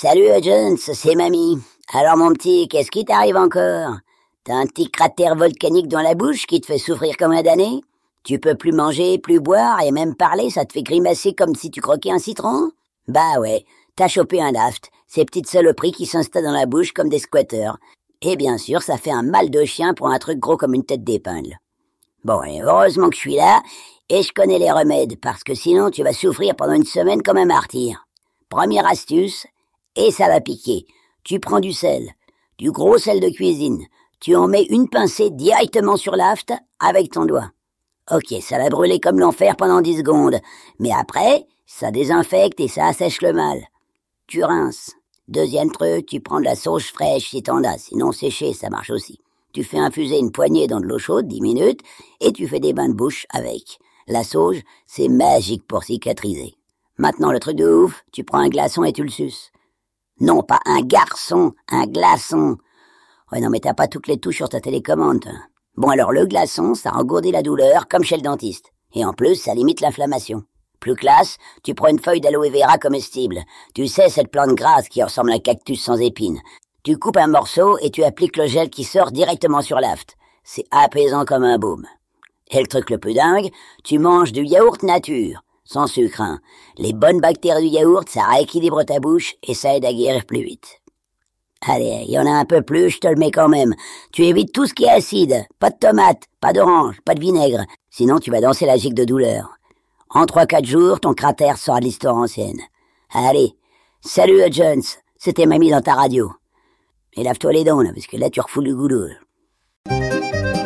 Salut Jones, c'est mamie. Alors mon petit, qu'est-ce qui t'arrive encore? T'as un petit cratère volcanique dans la bouche qui te fait souffrir comme un damné? Tu peux plus manger, plus boire et même parler, ça te fait grimacer comme si tu croquais un citron? Bah ouais, t'as chopé un aft, ces petites saloperies qui s'installent dans la bouche comme des squatteurs. Et bien sûr, ça fait un mal de chien pour un truc gros comme une tête d'épingle. Bon, et heureusement que je suis là, et je connais les remèdes, parce que sinon tu vas souffrir pendant une semaine comme un martyr. Première astuce, et ça va piquer. Tu prends du sel, du gros sel de cuisine, tu en mets une pincée directement sur l'aft avec ton doigt. Ok, ça va brûler comme l'enfer pendant 10 secondes, mais après, ça désinfecte et ça assèche le mal. Tu rinces. Deuxième truc, tu prends de la sauge fraîche si t'en as, sinon séchée, ça marche aussi. Tu fais infuser une poignée dans de l'eau chaude, 10 minutes, et tu fais des bains de bouche avec. La sauge, c'est magique pour cicatriser. Maintenant, le truc de ouf, tu prends un glaçon et tu le suces. Non, pas un garçon, un glaçon. Ouais, non, mais t'as pas toutes les touches sur ta télécommande. Bon, alors le glaçon, ça engourdit la douleur, comme chez le dentiste. Et en plus, ça limite l'inflammation. Plus classe, tu prends une feuille d'aloe vera comestible. Tu sais, cette plante grasse qui ressemble à un cactus sans épines. Tu coupes un morceau et tu appliques le gel qui sort directement sur l'aft. C'est apaisant comme un baume. Et le truc le plus dingue, tu manges du yaourt nature, sans sucre, hein. Les bonnes bactéries du yaourt, ça rééquilibre ta bouche et ça aide à guérir plus vite. Allez, il y en a un peu plus, je te le mets quand même. Tu évites tout ce qui est acide. Pas de tomates, pas d'orange, pas de vinaigre. Sinon, tu vas danser la gigue de douleur. En 3-4 jours, ton cratère sera de l'histoire ancienne. Allez, salut Jones, c'était mamie dans ta radio. Et lave-toi les dents, là, parce que là, tu refoules le goulot.